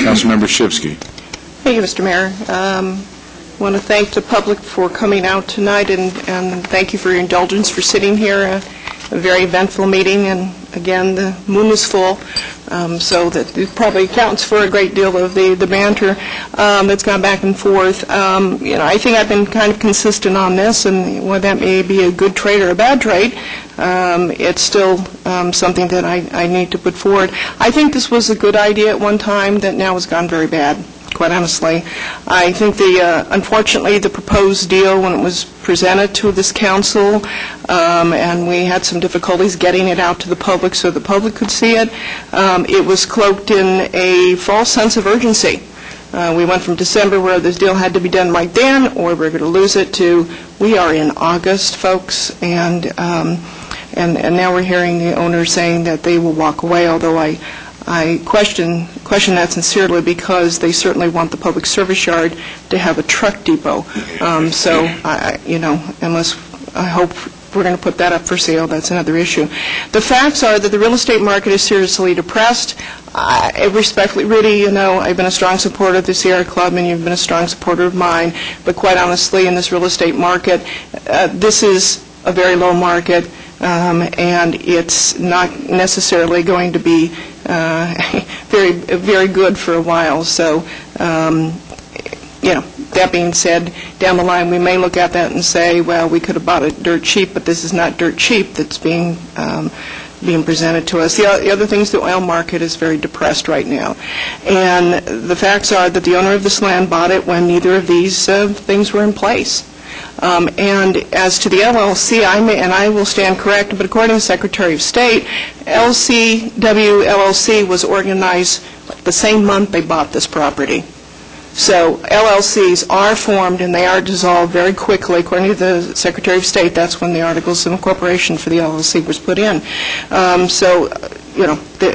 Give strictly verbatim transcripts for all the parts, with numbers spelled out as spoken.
Councilmember Shivsky. Thank you, Mister Mayor. Um, I want to thank the public for coming out tonight, and, and thank you for your indulgence for sitting here. Uh, a very eventful meeting, and again, the moon is full, um, so that it probably accounts for a great deal of the, the banter um, that's gone back and forth. Um, you know, I think I've been kind of consistent on this, and whether that may be a good trade or a bad trade, um, it's still um, something that I, I need to put forward. I think this was a good idea at one time that now has gone very bad. Quite honestly, I think the uh, unfortunately the proposed deal, when it was presented to this council, um, and we had some difficulties getting it out to the public so the public could see it, um, it was cloaked in a false sense of urgency. Uh, we went from December, where this deal had to be done right then, or we're going to lose it, to we are in August, folks, and um, and and now we're hearing the owners saying that they will walk away. Although I. I question question that sincerely, because they certainly want the public service yard to have a truck depot. Um, so, I, you know, unless I hope we're going to put that up for sale, that's another issue. The facts are that the real estate market is seriously depressed. I respectfully, Rudy, you know, I've been a strong supporter of the Sierra Club, and you've been a strong supporter of mine. But quite honestly, in this real estate market, uh, this is a very low market, um, and it's not necessarily going to be Uh, very, very good for a while. So, um, you know, that being said, down the line we may look at that and say, well, we could have bought it dirt cheap, but this is not dirt cheap that's being um, being presented to us. The, the other thing is the oil market is very depressed right now. And the facts are that the owner of this land bought it when neither of these uh, things were in place. Um, and as to the L L C, I may, and I will stand corrected, but according to the Secretary of State, L C W L L C was organized the same month they bought this property. So L L Cs are formed and they are dissolved very quickly. According to the Secretary of State, that's when the Articles of Incorporation for the L L C was put in. Um, so, you know, the,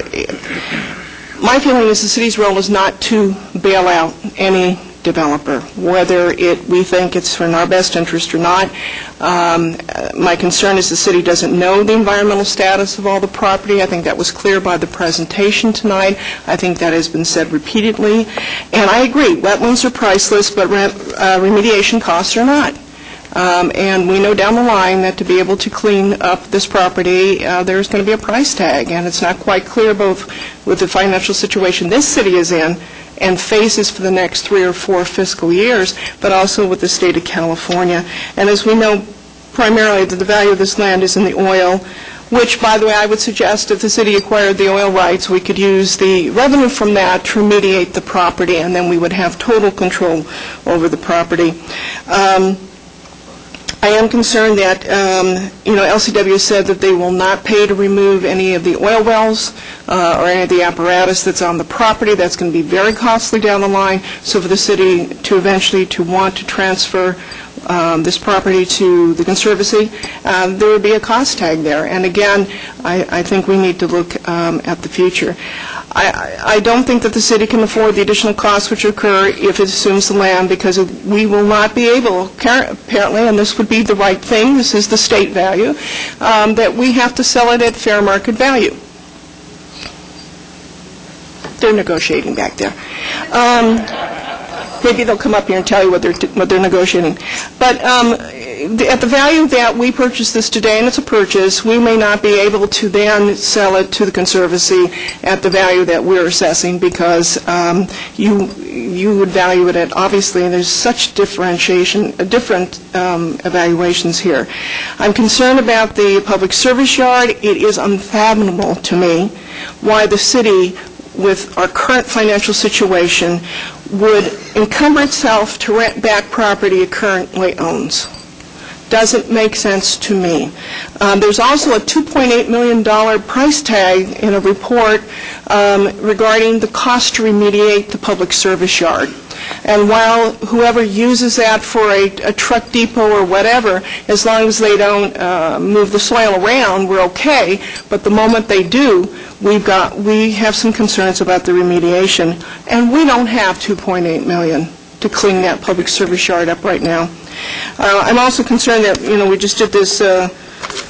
my feeling is the city's role is not to bail out any developer, whether it we think it's in our best interest or not. Um, my concern is the city doesn't know the environmental status of all the property. I think that was clear by the presentation tonight. I think that has been said repeatedly. And I agree, wetlands are priceless, but rem uh, remediation costs are not. Um, and we know down the line that to be able to clean up this property, uh, there's going to be a price tag. And it's not quite clear, both with the financial situation this city is in and faces for the next three or four fiscal years, but also with the state of California. And as we know, primarily that the value of this land is in the oil, which, by the way, I would suggest if the city acquired the oil rights, we could use the revenue from that to remediate the property, and then we would have total control over the property. Um, I am concerned that, um, you know, L C W said that they will not pay to remove any of the oil wells uh, or any of the apparatus that's on the property. That's going to be very costly down the line. So for the city to eventually to want to transfer um, this property to the Conservancy, uh, there would be a cost tag there. And again, I, I think we need to look um, at the future. I, I don't think that the city can afford the additional costs which occur if it assumes the land, because we will not be able, apparently, and this would be the right thing, this is the state value, um, that we have to sell it at fair market value. They're negotiating back there. Um, maybe they'll come up here and tell you what they're, what they're negotiating. But um, at the value that we purchased this today, and it's a purchase, we may not be able to then sell it to the Conservancy at the value that we're assessing, because um, you you would value it at, obviously, and there's such differentiation, uh, different um, evaluations here. I'm concerned about the public service yard. It is unfathomable to me why the city, with our current financial situation, would encumber itself to rent back property it currently owns. Doesn't make sense to me. Um, there's also a two point eight million dollar price tag in a report um, regarding the cost to remediate the public service yard. And while whoever uses that for a, a truck depot or whatever, as long as they don't uh, move the soil around, we're okay. But the moment they do, we've got we have some concerns about the remediation, and we don't have two point eight million dollars to clean that public service yard up right now. Uh, I'm also concerned that, you know, we just did this uh,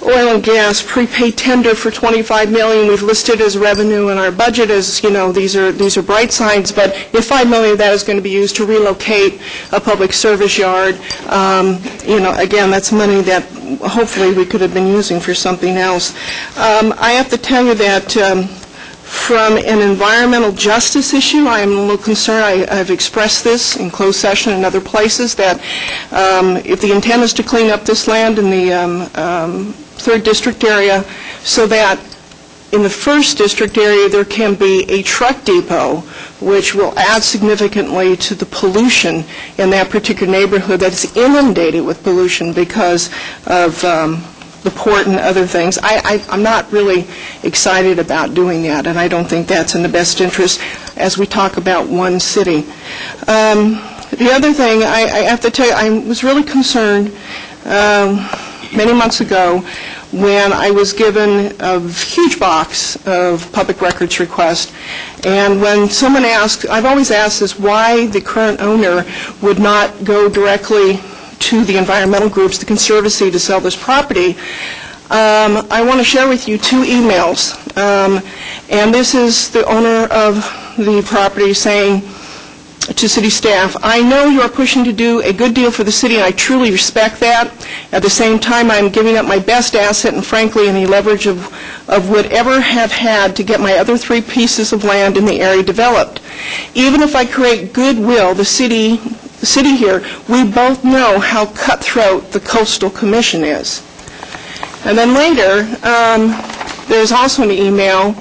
oil and gas prepaid tender for twenty-five million dollars. We've listed as revenue in our budget as, you know, these are these are bright signs, but if five million dollars of that is going to be used to relocate a public service yard, um, you know, again, that's money that hopefully we could have been using for something else. Um, I have to tell you that um, from an environmental justice issue, I am a little concerned. I, I've expressed this in closed session and other places that um, if the intent is to clean up this land in the um, um, third district area so that in the first district area there can be a truck depot which will add significantly to the pollution in that particular neighborhood that's inundated with pollution because of um, the port and other things. I, I, I'm not really excited about doing that, and I don't think that's in the best interest as we talk about one city. Um, the other thing, I, I have to tell you, I was really concerned um, many months ago when I was given a huge box of public records requests, and when someone asked, I've always asked this, why the current owner would not go directly to the environmental groups, the Conservancy, to sell this property. Um, I want to share with you two emails, um, and this is the owner of the property saying to city staff, I know you are pushing to do a good deal for the city, and I truly respect that. At the same time, I'm giving up my best asset and, frankly, any leverage of, of would ever have had to get my other three pieces of land in the area developed. Even if I create goodwill, the city, the city here, we both know how cutthroat the Coastal Commission is. And then later, um, there's also an email,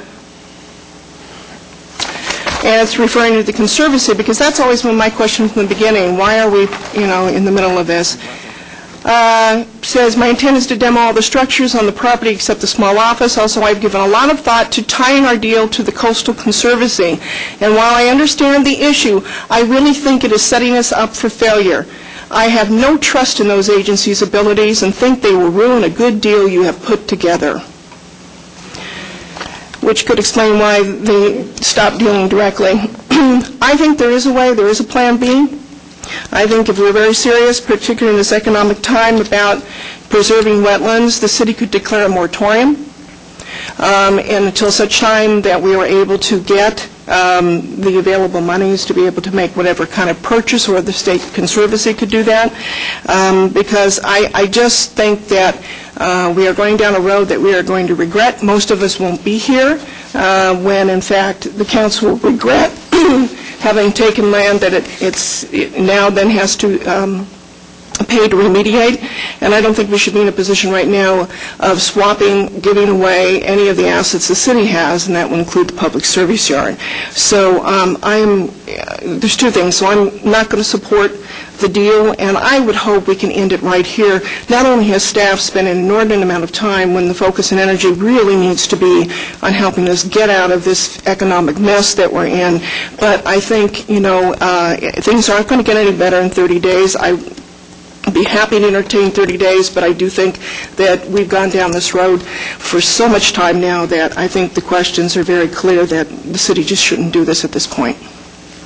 and it's referring to the Conservancy, because that's always been my question from the beginning. Why are we, you know, in the middle of this? Uh, says, my intent is to demo all the structures on the property except the small office. Also, I've given a lot of thought to tying our deal to the Coastal Conservancy. And while I understand the issue, I really think it is setting us up for failure. I have no trust in those agencies' abilities and think they will ruin a good deal you have put together, which could explain why they stopped dealing directly. I think there is a way, there is a plan B. I think if we're very serious, particularly in this economic time, about preserving wetlands, the city could declare a moratorium, um, and until such time that we are able to get um, the available monies to be able to make whatever kind of purchase, or the State Conservancy could do that, um, because I, I just think that Uh, we are going down a road that we are going to regret. Most of us won't be here uh, when, in fact, the council will regret having taken land that it, it's, it now then has to um, pay to remediate. And I don't think we should be in a position right now of swapping, giving away any of the assets the city has, and that would include the public service yard. So um, I'm, uh, there's two things. So I'm not going to support the deal, and I would hope we can end it right here. Not only has staff spent an inordinate amount of time when the focus and energy really needs to be on helping us get out of this economic mess that we're in, but I think, you know, uh, things aren't going to get any better in thirty days. I I'd be happy to entertain thirty days, but I do think that we've gone down this road for so much time now that I think the questions are very clear that the city just shouldn't do this at this point.